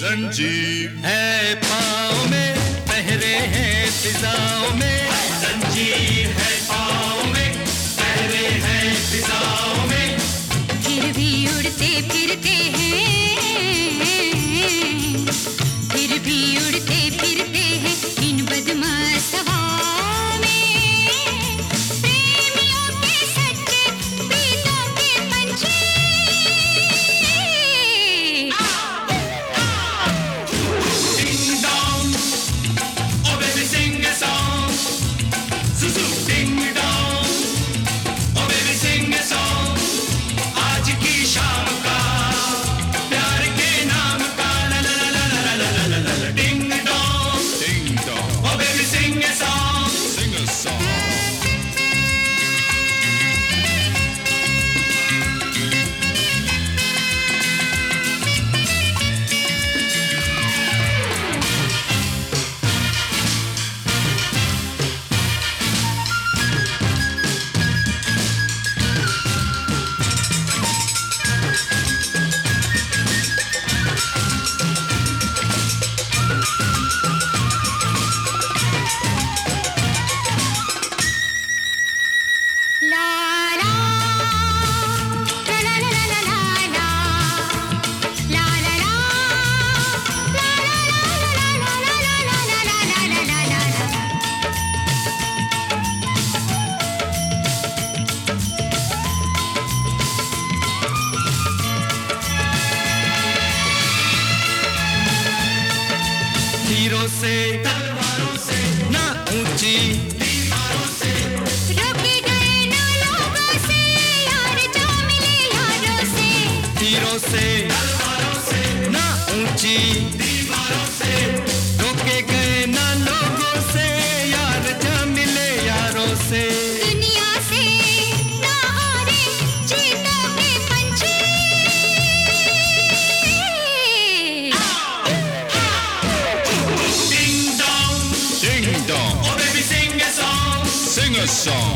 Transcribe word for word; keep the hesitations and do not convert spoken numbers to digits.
जंजीर है पाँव में, पहरे हैं फिजाओं में। जंजीर है पाँव में, पहरे हैं फिजाओं में। फिर भी उड़ते फिरते हैं, फिर भी उड़ते फिरते हैं इन बदमाश हवाओं में। प्रेमियों के सच्चे प्रीतों के पंछी। Ding dong, oh baby sing a song. Zuzu ding dong, oh baby sing a song. आज की शाम का प्यार के नाम का ला ला ला ला ला ला ला ला ला ding dong, ding dong, oh baby sing a song, sing a song. ला ला ला ला ला ला ला ला ला ला ला तीरों से तलवारों से ना ऊंची दीवारों से रोके गए ना लोगों से यार जो मिले यारों से। तीरों से तलवारों से ना ऊंची दीवारों से रोके गए ना लोगों से यार जा मिले यारों से। दुनिया से ना हारे चीतों के पंछी। Ding dong, ding dong, oh baby sing a song, sing a song.